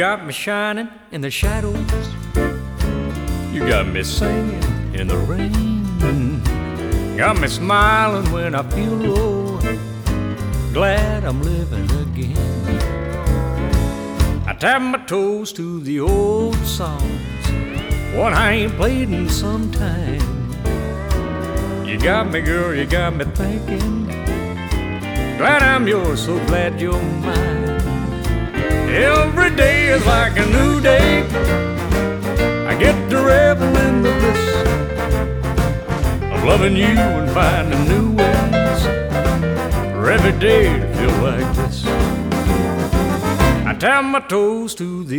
got me shining in the shadows. You got me singing in the rain. Got me smiling when I feel low. Glad I'm living again. I tap my toes to the old songs, one I ain't played in some time. You got me, girl, you got me thinking. Glad I'm yours, so glad you're mine. Every day is like a new day. I get to revel in the bliss of loving you and finding new ways for every day to feel like this. I tap my toes to the